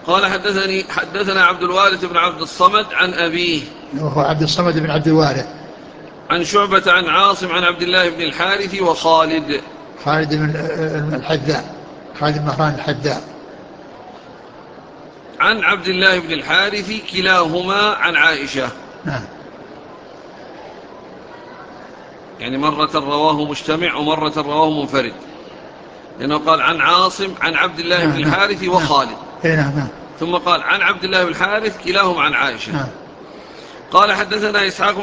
قال حدثنا عبد الوارث بن عبد الصمد عن أبيه وهو عبد الصمد بن عبد الوارث، عن شعبة عن عاصم عن عبد الله بن الحارث وخالد. خالد بن الحذاء، خالد بن مهران الحذاء. عن عبد الله بن الحارث كلاهما عن عائشة. نعم. يعني مرة رواه مجتمع ومرة رواه منفرد، لأنه قال عن عاصم عن عبد الله بن نعم. نعم. الحارث نعم. وخالد، نعم. نعم. ثم قال عن عبد الله بن الحارث كلاهما عن عائشة. نعم. قال حدثنا إسحاق